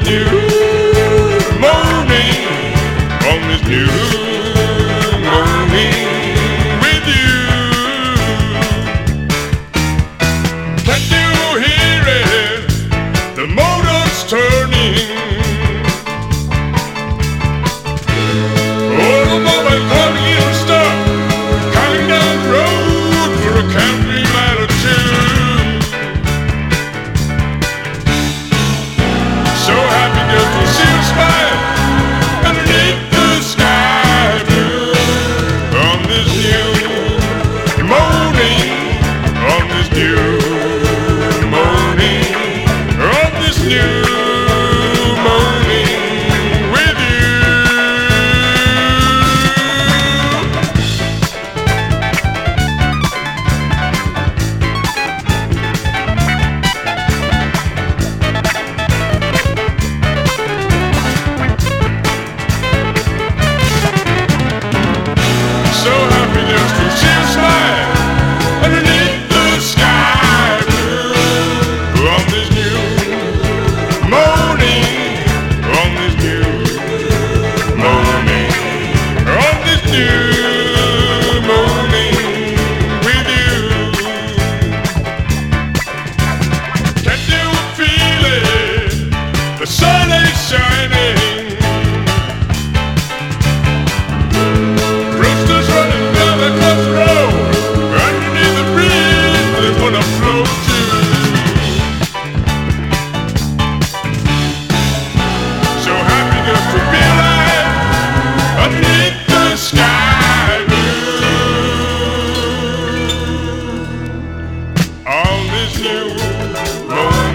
new morning, on this new morning with you. Can you hear it? The motor's turning. Oh, the moment's coming in stuck, coming down the road for a country mile or two. So happy just to see you smile underneath the sky blue. On this new morning, on this new morning, on this new morning with you. So happy just to see you smile underneath the sky blue. On this new morning, on this new morning, on this new morning with you. Can you feel it? The sun is shining. Roosters running down across the road. Underneath the bridge, there's one I float to. So happy just to be alive underneath the sky blue. On this new morning.